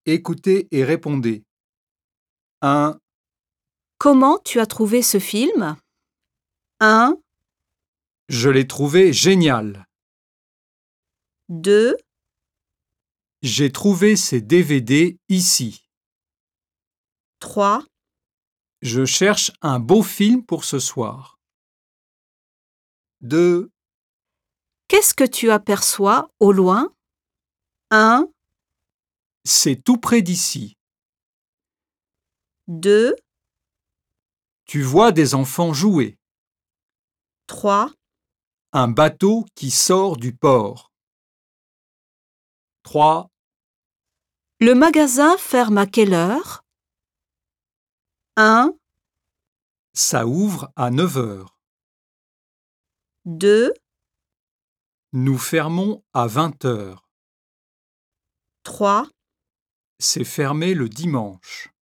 Écoutez et répondez. 1, Comment tu as trouvé ce film? 1, je l'ai trouvé génial. 2, J'ai trouvé ces DVD ici. 3, Je cherche un beau film pour ce soir. 2, qu'est-ce que tu aperçois au loin? 1, c'est tout près d'ici. 2, Tu vois des enfants jouer. 3, Un bateau qui sort du port. 3, le magasin ferme à quelle heure? 1, ça ouvre à 9 heures. 2, Nous fermons à 20 heures. 3, C'est fermé le dimanche.